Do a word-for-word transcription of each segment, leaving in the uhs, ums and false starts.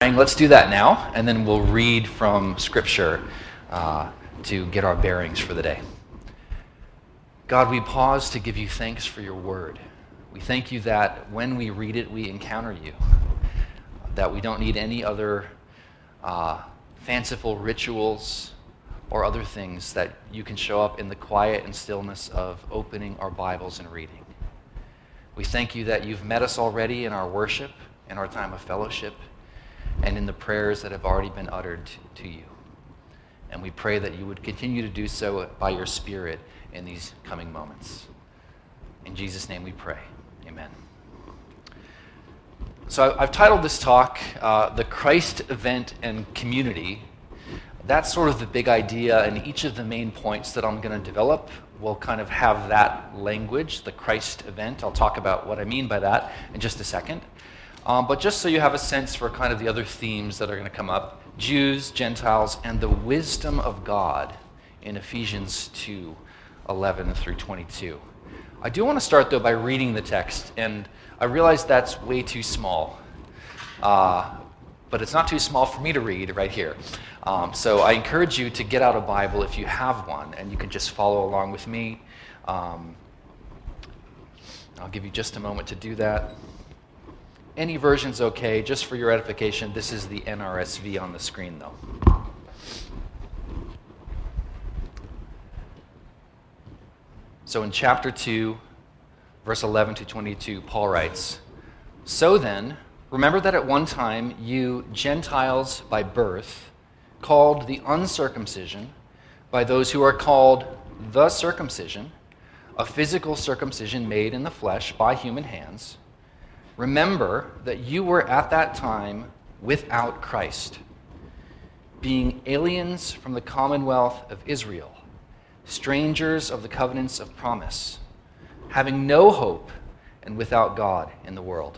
praying, let's do that now, and then we'll read from Scripture uh, to get our bearings for the day. God, we pause to give you thanks for your word. We thank you that when we read it, we encounter you, that we don't need any other uh, fanciful rituals or other things, that you can show up in the quiet and stillness of opening our Bibles and reading. We thank you that you've met us already in our worship, in our time of fellowship, and in the prayers that have already been uttered to you. And we pray that you would continue to do so by your Spirit in these coming moments. In Jesus' name we pray. Amen. So I've titled this talk, uh, The Christ Event and Community. That's sort of the big idea, and each of the main points that I'm going to develop will kind of have that language, the Christ event. I'll talk about what I mean by that in just a second. Um, but just so you have a sense for kind of the other themes that are going to come up, Jews, Gentiles, and the wisdom of God in Ephesians two, eleven through twenty-two. I do want to start, though, by reading the text, and I realize that's way too small. Uh, but it's not too small for me to read right here. Um, so I encourage you to get out a Bible if you have one, and you can just follow along with me. Um, I'll give you just a moment to do that. Any version's okay. Just for your edification, this is the N R S V on the screen, though. So in chapter two, verse eleven to twenty-two, Paul writes, "So then, remember that at one time you Gentiles by birth, called the uncircumcision by those who are called the circumcision, a physical circumcision made in the flesh by human hands, remember that you were at that time without Christ, being aliens from the commonwealth of Israel, strangers of the covenants of promise, having no hope and without God in the world.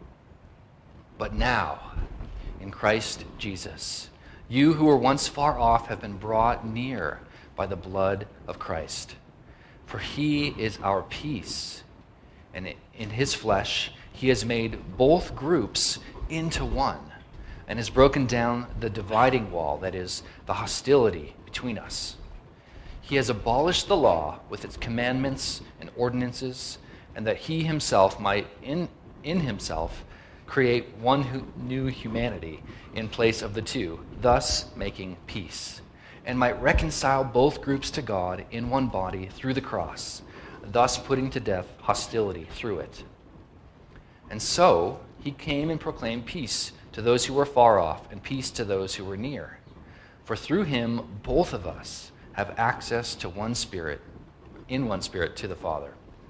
But now, in Christ Jesus, you who were once far off have been brought near by the blood of Christ. For he is our peace, and in his flesh he has made both groups into one, and has broken down the dividing wall, that is, the hostility between us. He has abolished the law with its commandments and ordinances, and that he himself might in, in himself create one who, new humanity in place of the two, thus making peace, and might reconcile both groups to God in one body through the cross, thus putting to death hostility through it. And so he came and proclaimed peace to those who were far off and peace to those who were near. For through him both of us have access to one Spirit, in one Spirit to the Father.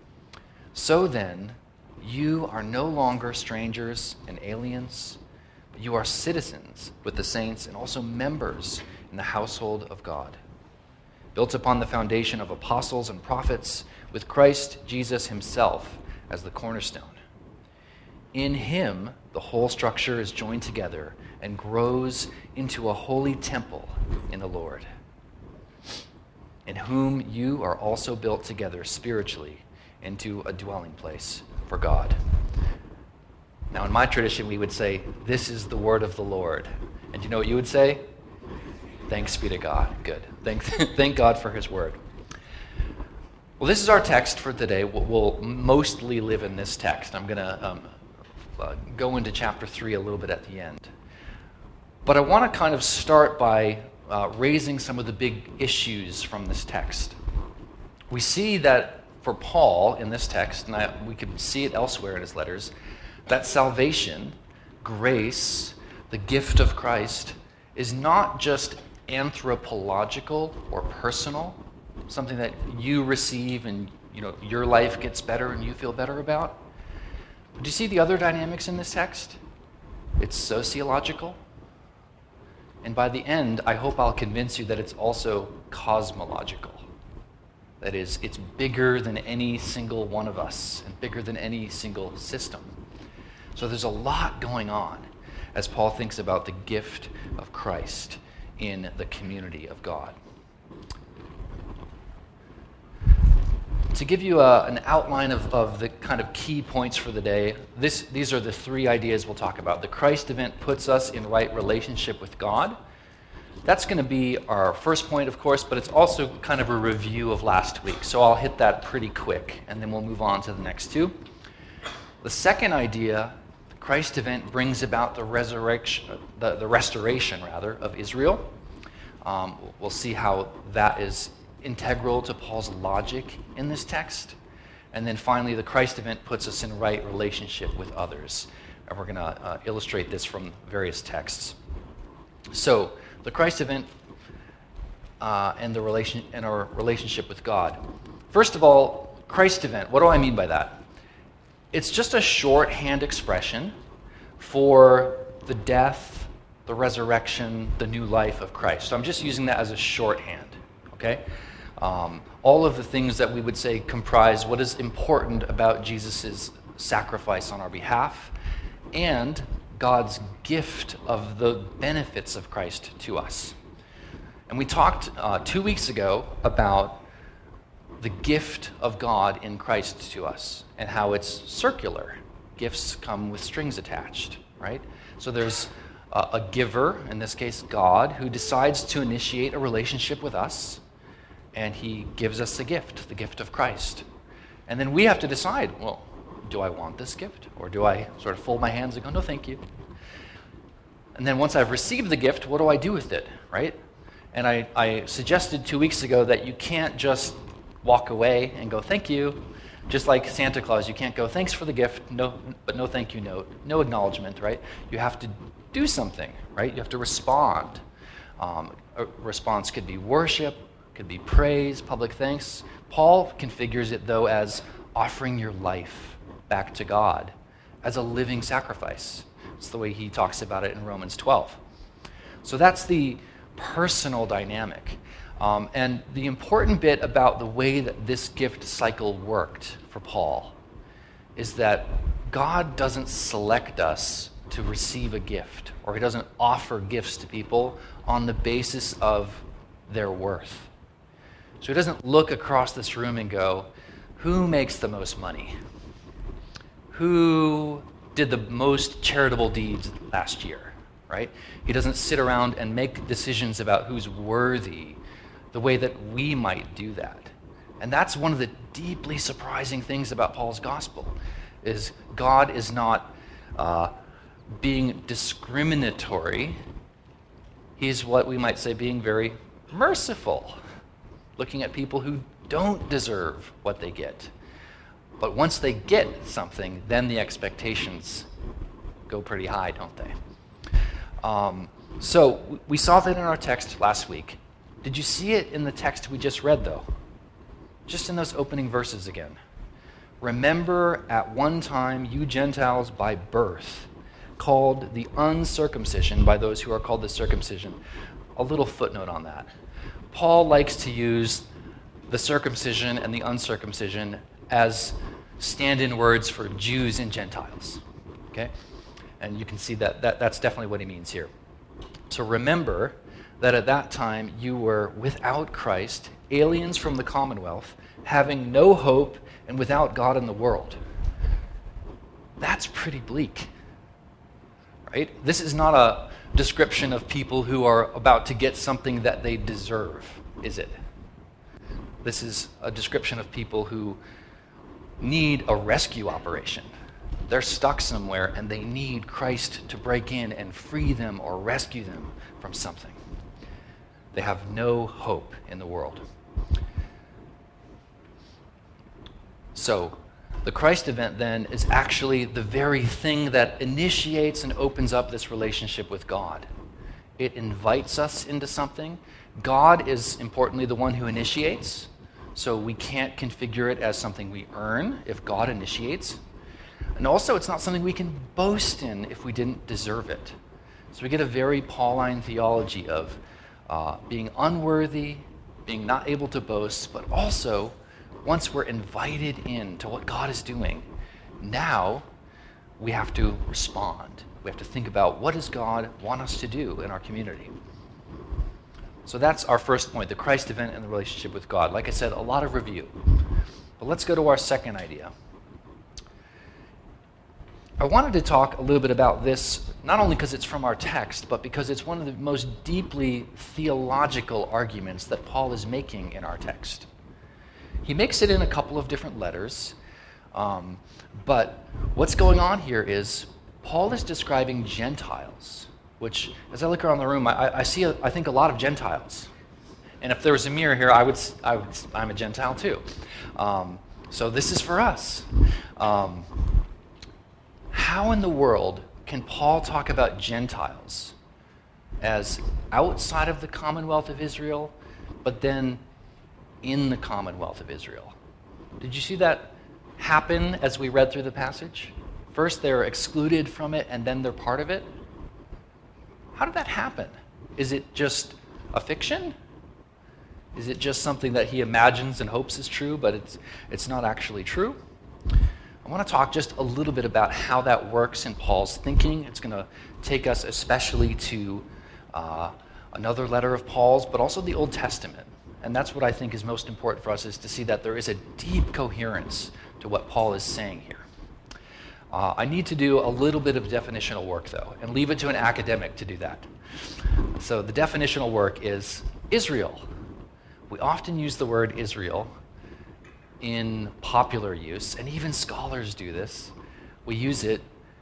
So then, you are no longer strangers and aliens, but you are citizens with the saints and also members in the household of God, built upon the foundation of apostles and prophets, with Christ Jesus himself as the cornerstone. In him, the whole structure is joined together and grows into a holy temple in the Lord, in whom you are also built together spiritually into a dwelling place for God." Now, in my tradition, we would say, "This is the word of the Lord." And you know what you would say? Thanks be to God. Good. Thank, thank God for his word. Well, this is our text for today. We'll, we'll mostly live in this text. I'm going to um, uh, go into chapter three a little bit at the end. But I want to kind of start by uh, raising some of the big issues from this text. We see that for Paul in this text, and I, we could see it elsewhere in his letters, that salvation, grace, the gift of Christ, is not just anthropological or personal, something that you receive and you know your life gets better and you feel better about. But do you see the other dynamics in this text? It's sociological. And by the end, I hope I'll convince you that it's also cosmological. That is, it's bigger than any single one of us and bigger than any single system. So there's a lot going on as Paul thinks about the gift of Christ in the community of God. to give you a, an outline of, of the kind of key points for the day, this, these are the three ideas we'll talk about. The Christ event puts us in right relationship with God. That's going to be our first point, of course, but it's also kind of a review of last week. So I'll hit that pretty quick, and then we'll move on to the next two. The second idea, the Christ event brings about the resurrection, the, the restoration, rather, of Israel. Um, we'll see how that is integral to Paul's logic in this text. And then finally, the Christ event puts us in right relationship with others. And we're going to uh, illustrate this from various texts. So, the Christ event uh, and the relation and our relationship with God. First of all, Christ event. What do I mean by that? It's just a shorthand expression for the death, the resurrection, the new life of Christ. So I'm just using that as a shorthand. Okay, um, all of the things that we would say comprise what is important about Jesus' sacrifice on our behalf, and God's gift of the benefits of Christ to us. And we talked uh, two weeks ago about the gift of God in Christ to us and how it's circular. Gifts come with strings attached, right? So there's a, a giver, in this case God, who decides to initiate a relationship with us, and he gives us a gift, the gift of Christ. And then we have to decide, well, do I want this gift? Or do I sort of fold my hands and go, no, thank you? And then once I've received the gift, what do I do with it, right? And I, I suggested two weeks ago that you can't just walk away and go, thank you. Just like Santa Claus, you can't go, thanks for the gift, no, but no thank you note, no acknowledgement, right? You have to do something, right? You have to respond. Um, a response could be worship, could be praise, public thanks. Paul configures it, though, as offering your life back to God as a living sacrifice. It's the way he talks about it in Romans twelve. So that's the personal dynamic. Um, and the important bit about the way that this gift cycle worked for Paul is that God doesn't select us to receive a gift, or he doesn't offer gifts to people on the basis of their worth. So he doesn't look across this room and go, who makes the most money? Who did the most charitable deeds last year, right? He doesn't sit around and make decisions about who's worthy the way that we might do that. And that's one of the deeply surprising things about Paul's gospel, is God is not uh, being discriminatory. He's what we might say being very merciful, looking at people who don't deserve what they get. But once they get something, then the expectations go pretty high, don't they? Um, so we saw that in our text last week. Did you see it in the text we just read, though? Just in those opening verses again. Remember, at one time, you Gentiles by birth, called the uncircumcision by those who are called the circumcision. A little footnote on that. Paul likes to use the circumcision and the uncircumcision as stand-in words for Jews and Gentiles, okay? And you can see that, that that's definitely what he means here. So remember that at that time you were without Christ, aliens from the commonwealth, having no hope and without God in the world. That's pretty bleak, right? This is not a description of people who are about to get something that they deserve, is it? This is a description of people who need a rescue operation. They're stuck somewhere and they need Christ to break in and free them or rescue them from something. They have no hope in the world. So, the Christ event then is actually the very thing that initiates and opens up this relationship with God. It invites us into something. God is, importantly, the one who initiates. So we can't configure it as something we earn if God initiates. And also, it's not something we can boast in if we didn't deserve it. So we get a very Pauline theology of uh, being unworthy, being not able to boast, but also, once we're invited into what God is doing, now we have to respond. We have to think about, what does God want us to do in our community? So that's our first point, the Christ event and the relationship with God. Like I said, a lot of review. But let's go to our second idea. I wanted to talk a little bit about this, not only because it's from our text, but because it's one of the most deeply theological arguments that Paul is making in our text. He makes it in a couple of different letters, um, but what's going on here is Paul is describing Gentiles, which, as I look around the room, I, I see, a, I think, a lot of Gentiles. And if there was a mirror here, I would, I would I'm a Gentile too. Um, so this is for us. Um, How in the world can Paul talk about Gentiles as outside of the Commonwealth of Israel, but then in the Commonwealth of Israel? Did you see that happen as we read through the passage? First they're excluded from it, and then they're part of it? How did that happen? Is it just a fiction? Is it just something that he imagines and hopes is true, but it's, it's not actually true? I want to talk just a little bit about how that works in Paul's thinking. It's going to take us especially to uh, another letter of Paul's, but also the Old Testament. And that's what I think is most important for us, is to see that there is a deep coherence to what Paul is saying here. Uh, I need to do a little bit of definitional work, though, and leave it to an academic to do that. So the definitional work is Israel. We often use the word Israel in popular use, and even scholars do this. We use it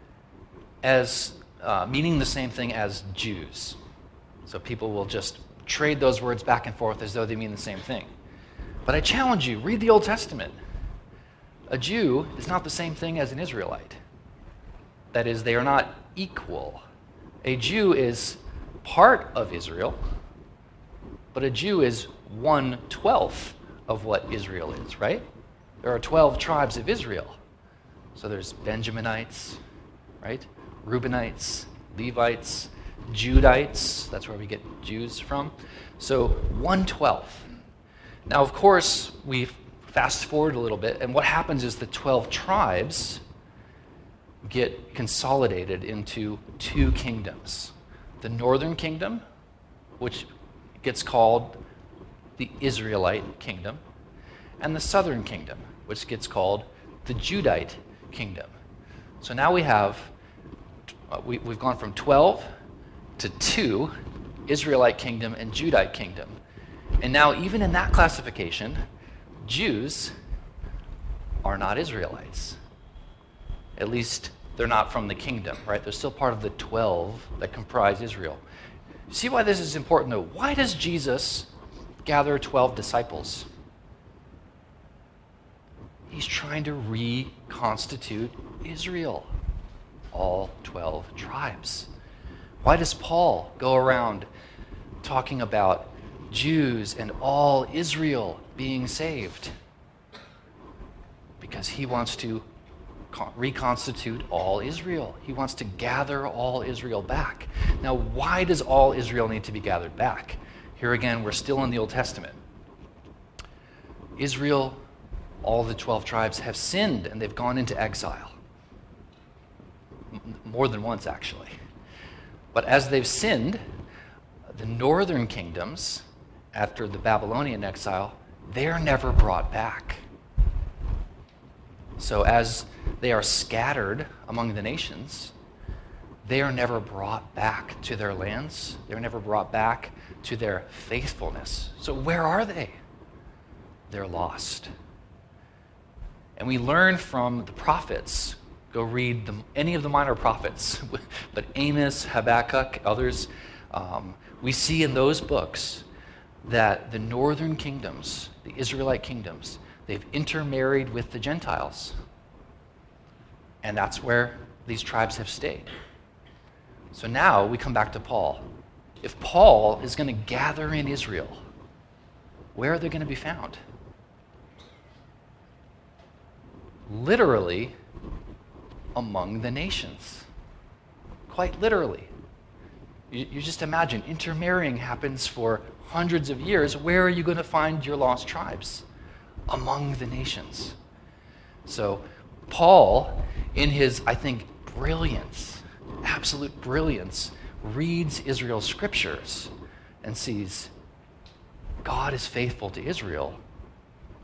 as uh, meaning the same thing as Jews. So people will just trade those words back and forth as though they mean the same thing. But I challenge you, read the Old Testament. A Jew is not the same thing as an Israelite. That is, they are not equal. A Jew is part of Israel, but a Jew is one-twelfth of what Israel is, right? There are twelve tribes of Israel. So there's Benjaminites, right? Reubenites, Levites, Judites. That's where we get Jews from. So one-twelfth. Now, of course, we fast forward a little bit, and what happens is the twelve tribes get consolidated into two kingdoms. The northern kingdom, which gets called the Israelite kingdom, and the southern kingdom, which gets called the Judite kingdom. So now we have, uh, we, we've gone from twelve to two, Israelite kingdom and Judite kingdom. And now even in that classification, Jews are not Israelites. At least they're not from the kingdom, right? They're still part of the twelve that comprise Israel. See why this is important, though? Why does Jesus gather twelve disciples? He's trying to reconstitute Israel, all twelve tribes. Why does Paul go around talking about Jews and all Israel being saved? Because he wants to reconstitute all Israel. He wants to gather all Israel back. Now, why does all Israel need to be gathered back? Here again, we're still in the Old Testament. Israel, all the twelve tribes, have sinned and they've gone into exile. M- more than once, actually. But as they've sinned, the northern kingdoms, after the Babylonian exile, they're never brought back. So as they are scattered among the nations, they are never brought back to their lands. They're never brought back to their faithfulness. So where are they? They're lost. And we learn from the prophets. Go read the, any of the minor prophets, but Amos, Habakkuk, others. Um, we see in those books that the northern kingdoms, the Israelite kingdoms, they've intermarried with the Gentiles. And that's where these tribes have stayed. So now we come back to Paul. If Paul is going to gather in Israel, where are they going to be found? Literally, among the nations. Quite literally. You, you just imagine, intermarrying happens for hundreds of years. Where are you going to find your lost tribes? Among the nations. So Paul, in his, I think, brilliance, absolute brilliance, reads Israel's scriptures and sees God is faithful to Israel,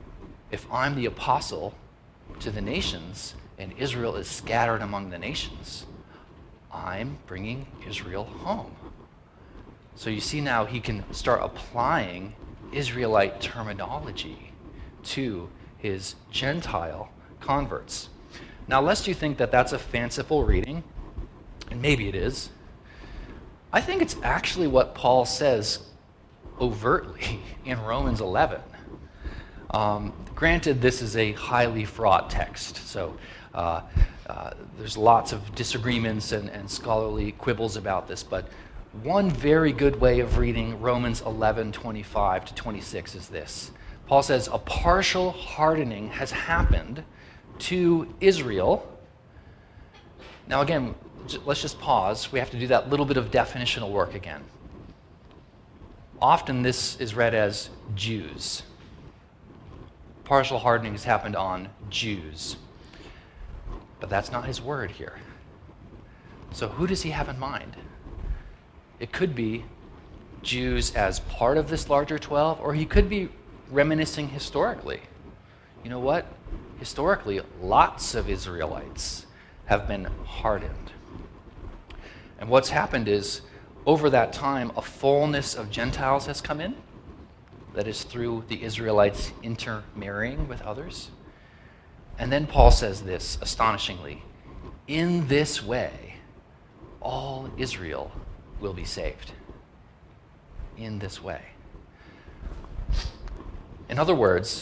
if I'm the apostle to the nations and Israel is scattered among the nations, I'm bringing Israel home. So you see now he can start applying Israelite terminology to his Gentile converts. Now, lest you think that that's a fanciful reading, and maybe it is, I think it's actually what Paul says overtly in Romans eleven. Um, granted, this is a highly fraught text, so uh, uh, there's lots of disagreements and, and scholarly quibbles about this, but one very good way of reading Romans eleven, twenty-five to twenty-six is this. Paul says, a partial hardening has happened to Israel. Now again, j- let's just pause. We have to do that little bit of definitional work again. Often this is read as Jews. Partial hardening has happened on Jews. But that's not his word here. So who does he have in mind? It could be Jews as part of this larger twelve, or he could be reminiscing historically. You know what? Historically, lots of Israelites have been hardened. And what's happened is, over that time, a fullness of Gentiles has come in. That is through the Israelites intermarrying with others. And then Paul says this, astonishingly, in this way, all Israel will be saved. In this way. In other words,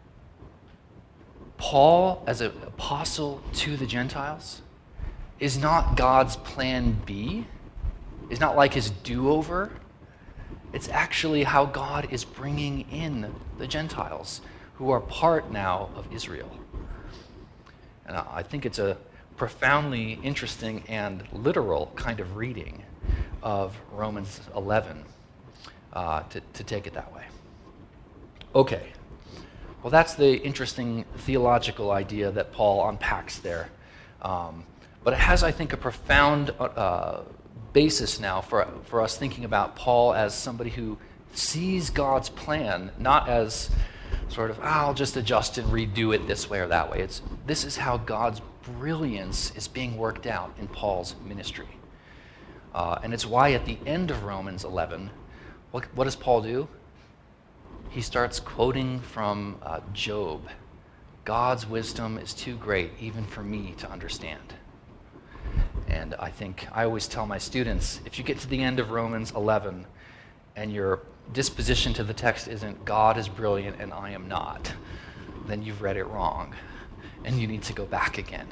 Paul, as an apostle to the Gentiles, is not God's plan B, is not like his do-over. It's actually how God is bringing in the Gentiles, who are part now of Israel. And I think it's a profoundly interesting and literal kind of reading of Romans eleven, uh, to, to take it that way. Okay. Well, that's the interesting theological idea that Paul unpacks there. Um, but it has, I think, a profound uh, basis now for, for us thinking about Paul as somebody who sees God's plan, not as sort of, oh, I'll just adjust and redo it this way or that way. It's, this is how God's brilliance is being worked out in Paul's ministry. Uh, and it's why at the end of Romans eleven, what, what does Paul do? He starts quoting from uh, Job. God's wisdom is too great even for me to understand. And I think I always tell my students, if you get to the end of Romans eleven and your disposition to the text isn't God is brilliant and I am not, then you've read it wrong and you need to go back again.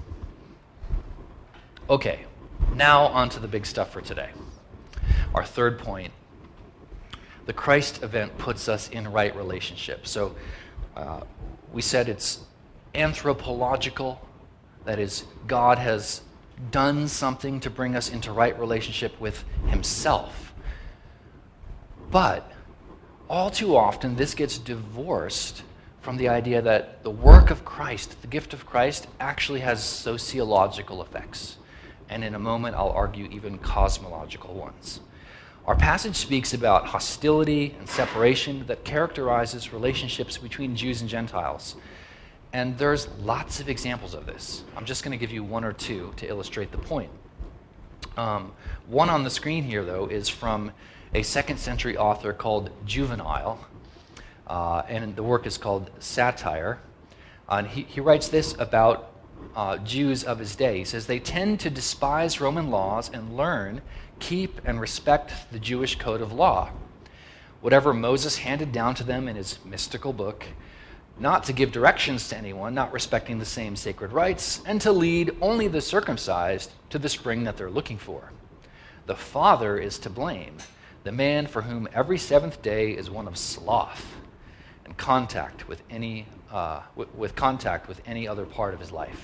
Okay, now on to the big stuff for today. Our third point. The Christ event puts us in right relationship. So uh, we said it's anthropological. That is, God has done something to bring us into right relationship with himself. But all too often, this gets divorced from the idea that the work of Christ, the gift of Christ, actually has sociological effects. And in a moment, I'll argue even cosmological ones. Our passage speaks about hostility and separation that characterizes relationships between Jews and Gentiles. And there's lots of examples of this. I'm just going to give you one or two to illustrate the point. Um, one on the screen here, though, is from a second century author called Juvenal, uh, and the work is called Satire. Uh, and he, he writes this about uh, Jews of his day. He says, they tend to despise Roman laws and learn, keep, and respect the Jewish code of law, whatever Moses handed down to them in his mystical book, not to give directions to anyone, not respecting the same sacred rites, and to lead only the circumcised to the spring that they're looking for. The father is to blame, the man for whom every seventh day is one of sloth and contact with any uh, w- with contact with any other part of his life.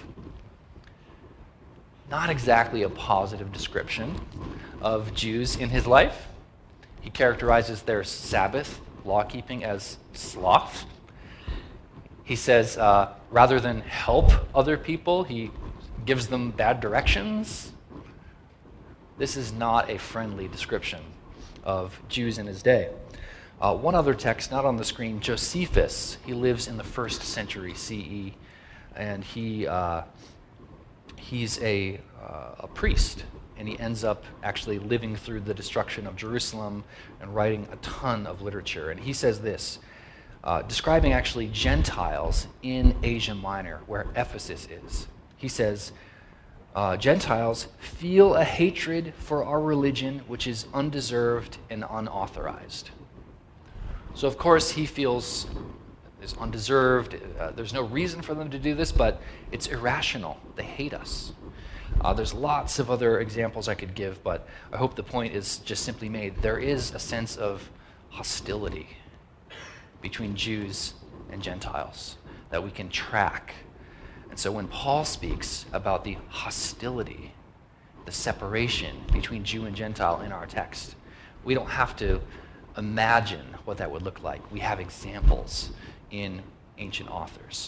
Not exactly a positive description of Jews in his life. He characterizes their Sabbath law-keeping as sloth. He says, uh, rather than help other people, he gives them bad directions. This is not a friendly description of Jews in his day. Uh, one other text, not on the screen, Josephus. He lives in the first century C E, and he uh, he's a, uh, a priest, and he ends up actually living through the destruction of Jerusalem and writing a ton of literature. And he says this, uh, describing actually Gentiles in Asia Minor, where Ephesus is. He says, uh, Gentiles feel a hatred for our religion which is undeserved and unauthorized. So of course he feels it's undeserved, uh, there's no reason for them to do this, but it's irrational. They hate us. Uh, there's lots of other examples I could give, but I hope the point is just simply made. There is a sense of hostility between Jews and Gentiles that we can track. And so when Paul speaks about the hostility, the separation between Jew and Gentile in our text, we don't have to imagine what that would look like. We have examples in ancient authors.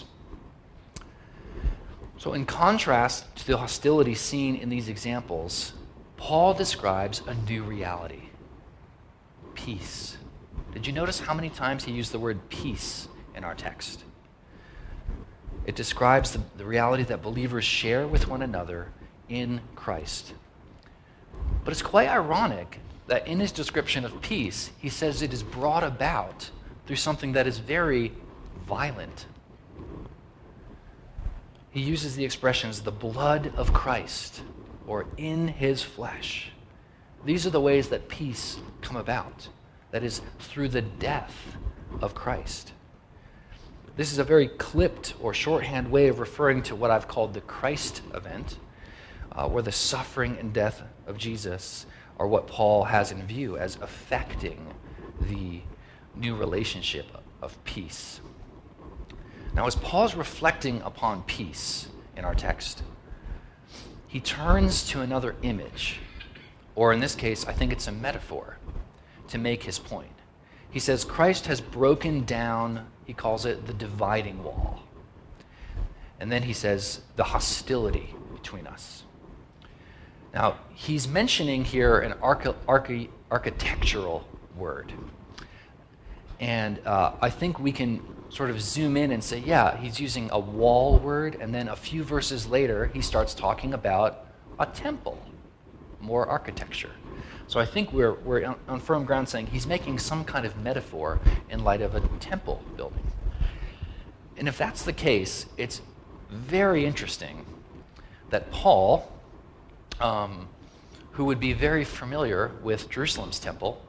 So in contrast to the hostility seen in these examples, Paul describes a new reality, peace. Did you notice how many times he used the word peace in our text? It describes the, the reality that believers share with one another in Christ. But it's quite ironic that in his description of peace, he says it is brought about through something that is very violent. He uses the expressions, the blood of Christ, or in his flesh. These are the ways that peace come about. That is, through the death of Christ. This is a very clipped or shorthand way of referring to what I've called the Christ event, uh, where the suffering and death of Jesus are what Paul has in view as affecting the new relationship of peace. Now, as Paul's reflecting upon peace in our text, he turns to another image, or in this case, I think it's a metaphor, to make his point. He says Christ has broken down, he calls it the dividing wall. And then he says the hostility between us. Now, he's mentioning here an archi- archi- architectural word. And uh, I think we can sort of zoom in and say, yeah, he's using a wall word, and then a few verses later, he starts talking about a temple, more architecture. So I think we're, we're on, on firm ground saying he's making some kind of metaphor in light of a temple building. And if that's the case, it's very interesting that Paul, um, who would be very familiar with Jerusalem's temple,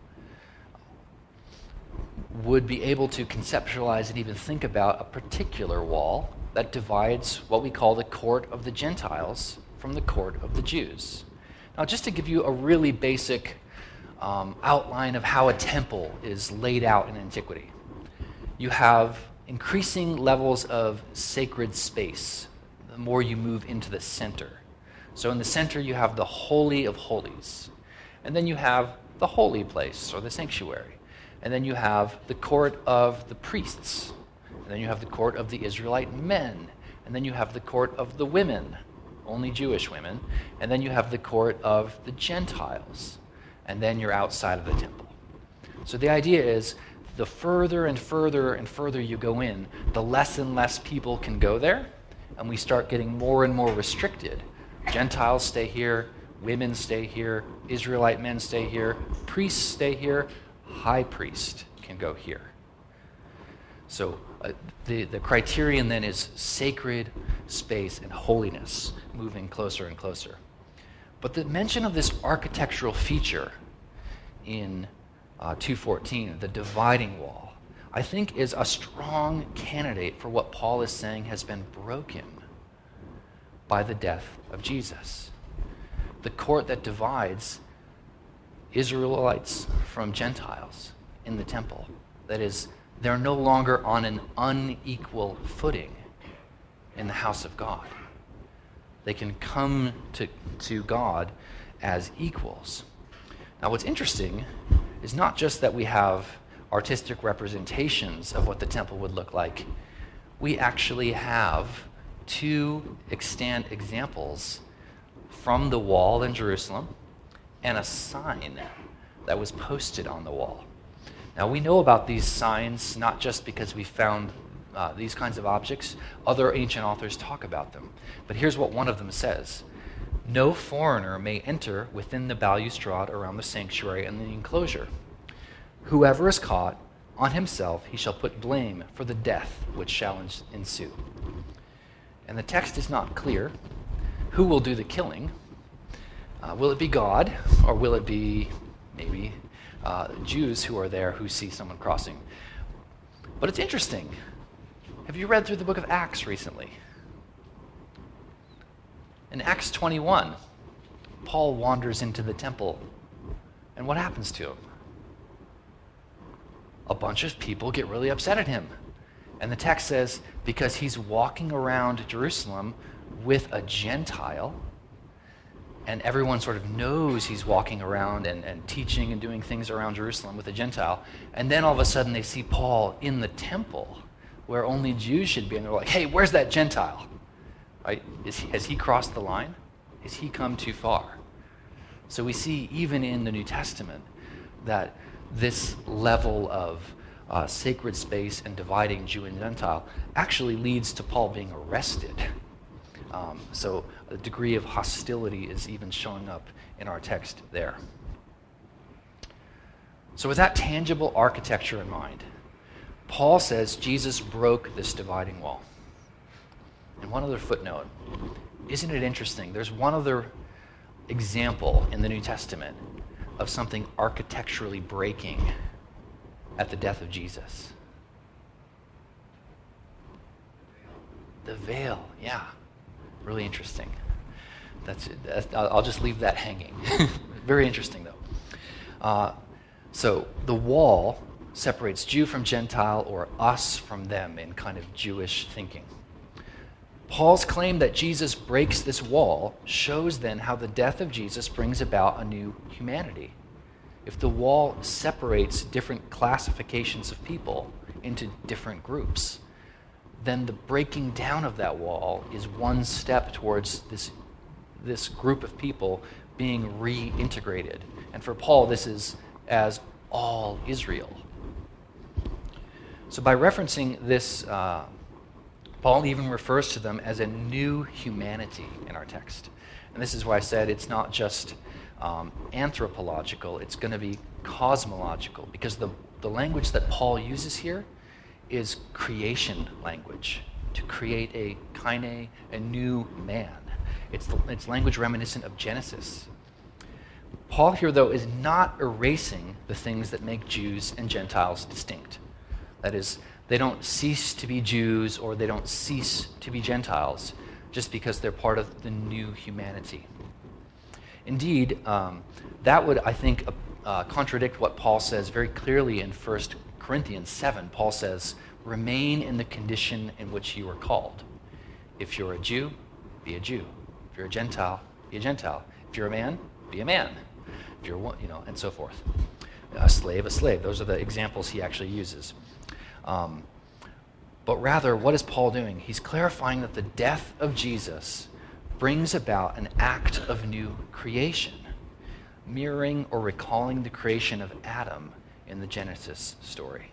would be able to conceptualize and even think about a particular wall that divides what we call the court of the Gentiles from the court of the Jews. Now, just to give you a really basic um, outline of how a temple is laid out in antiquity, you have increasing levels of sacred space the more you move into the center. So in the center, you have the Holy of Holies, and then you have the holy place, or the sanctuary. And then you have the court of the priests. And then you have the court of the Israelite men. And then you have the court of the women, only Jewish women. And then you have the court of the Gentiles. And then you're outside of the temple. So the idea is the further and further and further you go in, the less and less people can go there. And we start getting more and more restricted. Gentiles stay here, women stay here, Israelite men stay here, priests stay here, high priest can go here. So uh, the, the criterion then is sacred space and holiness, moving closer and closer. But the mention of this architectural feature in uh, two fourteen, the dividing wall, I think is a strong candidate for what Paul is saying has been broken by the death of Jesus. The court that divides Israelites from Gentiles in the temple. That is, they're no longer on an unequal footing in the house of God. They can come to, to God as equals. Now, what's interesting is not just that we have artistic representations of what the temple would look like. We actually have two extant examples from the wall in Jerusalem and a sign that was posted on the wall. Now, we know about these signs not just because we found uh, these kinds of objects. Other ancient authors talk about them. But here's what one of them says. No foreigner may enter within the balustrade around the sanctuary and the enclosure. Whoever is caught, on himself he shall put blame for the death which shall ensue. And the text is not clear. Who will do the killing? Uh, will it be God, or will it be maybe uh, Jews who are there who see someone crossing? But it's interesting. Have you read through the book of Acts recently? In Acts twenty-one, Paul wanders into the temple, and what happens to him? A bunch of people get really upset at him. And the text says, because he's walking around Jerusalem with a Gentile, and everyone sort of knows he's walking around and, and teaching and doing things around Jerusalem with a Gentile, and then all of a sudden they see Paul in the temple where only Jews should be, and they're like, hey, where's that Gentile? Right? Is he, has he crossed the line? Has he come too far? So we see even in the New Testament that this level of uh, sacred space and dividing Jew and Gentile actually leads to Paul being arrested. Um, so a degree of hostility is even showing up in our text there. So with that tangible architecture in mind, Paul says Jesus broke this dividing wall. And one other footnote, isn't it interesting? There's one other example in the New Testament of something architecturally breaking at the death of Jesus. The veil, yeah. Really interesting. That's it. That's, I'll just leave that hanging. Very interesting, though. Uh, so the wall separates Jew from Gentile, or us from them in kind of Jewish thinking. Paul's claim that Jesus breaks this wall shows then how the death of Jesus brings about a new humanity. If the wall separates different classifications of people into different groups, then the breaking down of that wall is one step towards this, this group of people being reintegrated. And for Paul, this is as all Israel. So by referencing this, uh, Paul even refers to them as a new humanity in our text. And this is why I said it's not just um, anthropological, it's going to be cosmological, because the, the language that Paul uses here is creation language, to create a kaine, a new man. It's, the, it's language reminiscent of Genesis. Paul here, though, is not erasing the things that make Jews and Gentiles distinct. That is, they don't cease to be Jews or they don't cease to be Gentiles just because they're part of the new humanity. Indeed, um, that would, I think, uh, contradict what Paul says very clearly in First Corinthians seven. Paul says, remain in the condition in which you were called. If you're a Jew, be a Jew. If you're a Gentile, be a Gentile. If you're a man, be a man. If you're one, you know, and so forth. A slave, a slave. Those are the examples he actually uses. Um, but rather, what is Paul doing? He's clarifying that the death of Jesus brings about an act of new creation, mirroring or recalling the creation of Adam in the Genesis story.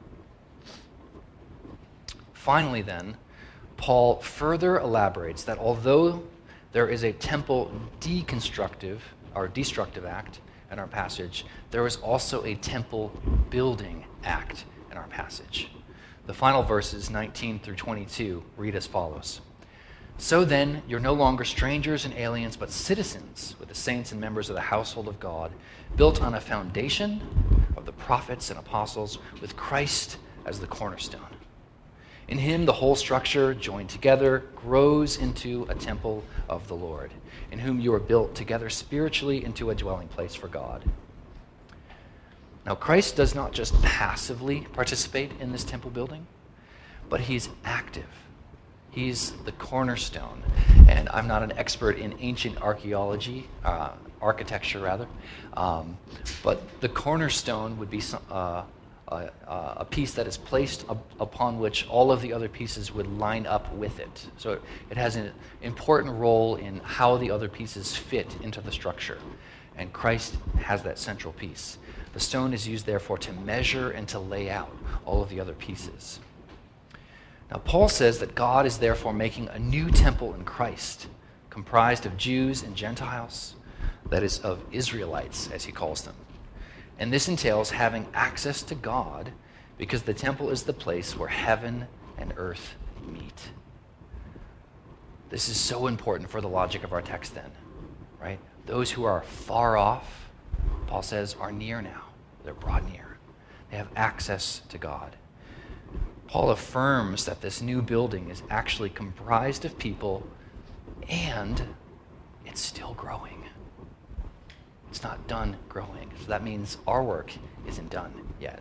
Finally, then, Paul further elaborates that although there is a temple deconstructive or destructive act in our passage, there is also a temple building act in our passage. The final verses, nineteen through twenty-two, read as follows. So then, you're no longer strangers and aliens, but citizens with the saints and members of the household of God, built on a foundation of the prophets and apostles, with Christ as the cornerstone. In him, the whole structure, joined together, grows into a temple of the Lord, in whom you are built together spiritually into a dwelling place for God. Now, Christ does not just passively participate in this temple building, but he's active. He's the cornerstone. And I'm not an expert in ancient archaeology, uh, architecture rather, um, but the cornerstone would be some, uh, a, a piece that is placed up upon which all of the other pieces would line up with it. So it, it has an important role in how the other pieces fit into the structure. and Christ has that central piece. The stone is used, therefore, to measure and to lay out all of the other pieces. Now, Paul says that God is therefore making a new temple in Christ, comprised of Jews and Gentiles, that is, of Israelites, as he calls them. And this entails having access to God because the temple is the place where heaven and earth meet. This is so important for the logic of our text then, right? Those who are far off, Paul says, are near now. They're brought near. They have access to God. Paul affirms that this new building is actually comprised of people and it's still growing. It's not done growing. So that means our work isn't done yet.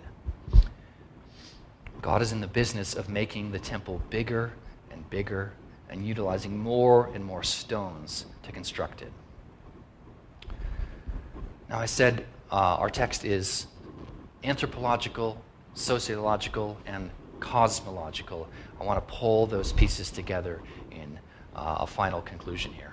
God is in the business of making the temple bigger and bigger and utilizing more and more stones to construct it. Now, I said uh, our text is anthropological, sociological, and cosmological. I want to pull those pieces together in uh, a final conclusion here.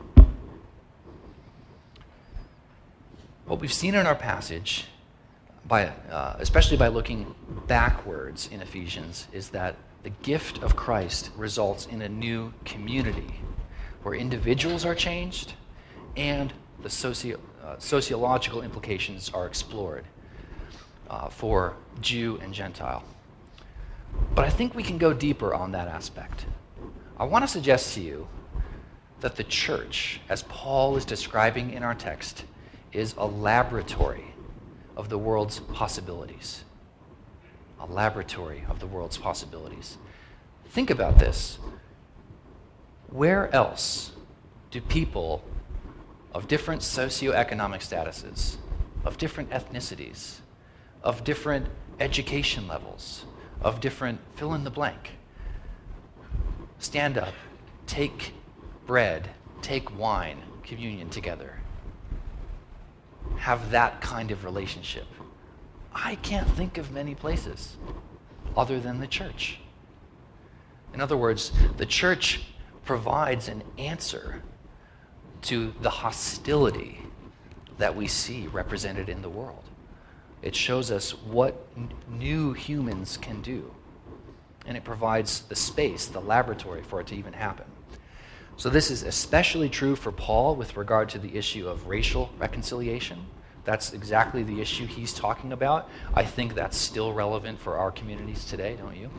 What we've seen in our passage, by, uh, especially by looking backwards in Ephesians, is that the gift of Christ results in a new community where individuals are changed and the socio, uh, sociological implications are explored uh, for Jew and Gentile. But I think we can go deeper on that aspect. I want to suggest to you that the church, as Paul is describing in our text, is a laboratory of the world's possibilities. A laboratory of the world's possibilities. Think about this. Where else do people of different socioeconomic statuses, of different ethnicities, of different education levels, of different fill in the blank, stand up, take bread, take wine, communion together, have that kind of relationship? I can't think of many places other than the church. In other words, the church provides an answer to the hostility that we see represented in the world. It shows us what n- new humans can do. And it provides the space, the laboratory for it to even happen. So this is especially true for Paul with regard to the issue of racial reconciliation. That's exactly the issue he's talking about. I think that's still relevant for our communities today, don't you?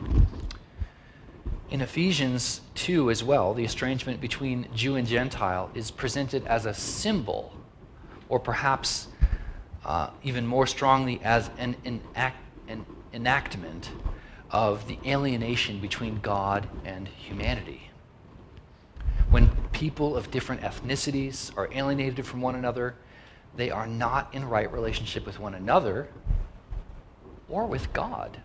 In Ephesians two as well, the estrangement between Jew and Gentile is presented as a symbol, or perhaps uh, even more strongly as an, enact, an enactment of the alienation between God and humanity. When people of different ethnicities are alienated from one another, they are not in right relationship with one another or with God.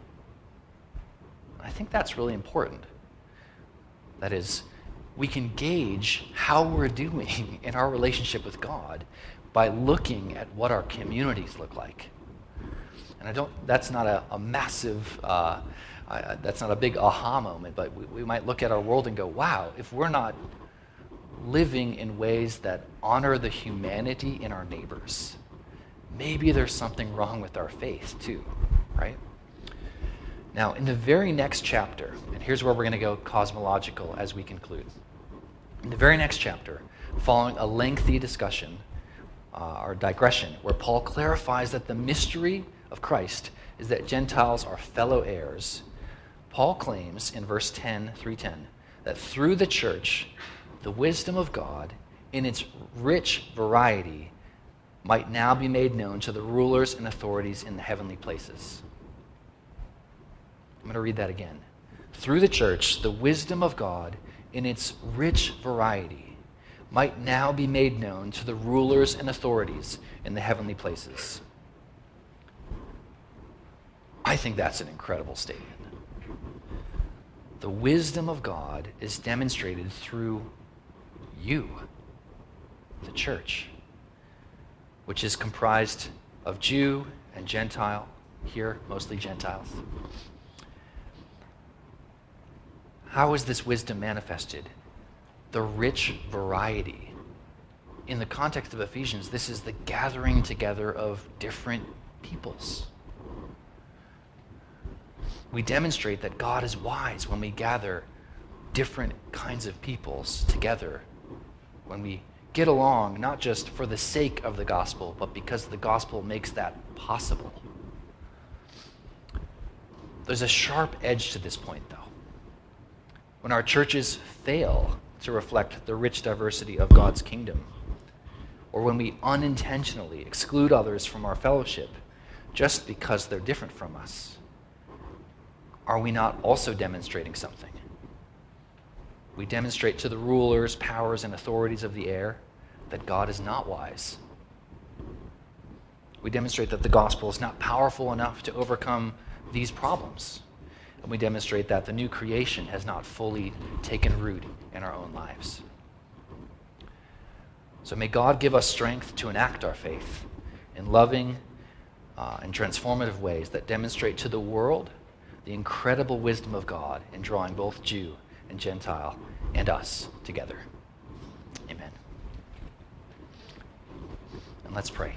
I think that's really important. That is, we can gauge how we're doing in our relationship with God by looking at what our communities look like. And I don't, that's not a, a massive, uh, I, that's not a big aha moment, but we, we might look at our world and go, wow, if we're not living in ways that honor the humanity in our neighbors, maybe there's something wrong with our faith too, right? Now, in the very next chapter, and here's where we're going to go cosmological as we conclude. In the very next chapter, following a lengthy discussion uh, or digression, where Paul clarifies that the mystery of Christ is that Gentiles are fellow heirs, Paul claims in verse ten, three ten, that through the church, the wisdom of God, in its rich variety, might now be made known to the rulers and authorities in the heavenly places. I'm going to read that again. Through the church, the wisdom of God, in its rich variety, might now be made known to the rulers and authorities in the heavenly places. I think that's an incredible statement. The wisdom of God is demonstrated through you, the church, which is comprised of Jew and Gentile, here mostly Gentiles. How is this wisdom manifested? The rich variety in the context of Ephesians, this is the gathering together of different peoples. We demonstrate that God is wise when we gather different kinds of peoples together, when we get along not just for the sake of the gospel, but because the gospel makes that possible. There's a sharp edge to this point, though. When our churches fail to reflect the rich diversity of God's kingdom, or when we unintentionally exclude others from our fellowship just because they're different from us, are we not also demonstrating something? We demonstrate to the rulers, powers, and authorities of the air that God is not wise. We demonstrate that the gospel is not powerful enough to overcome these problems. And we demonstrate that the new creation has not fully taken root in our own lives. So may God give us strength to enact our faith in loving uh, and transformative ways that demonstrate to the world the incredible wisdom of God in drawing both Jew and Gentile and us together. Amen. And let's pray.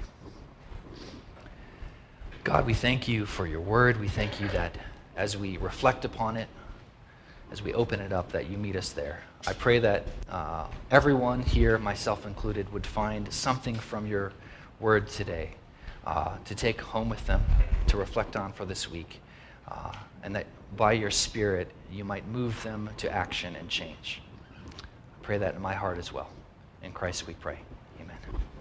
God, we thank you for your word. We thank you that as we reflect upon it, as we open it up, that you meet us there. I pray that uh, everyone here, myself included, would find something from your word today uh, to take home with them, to reflect on for this week, uh, and that by your Spirit, you might move them to action and change. I pray that in my heart as well. In Christ we pray. Amen.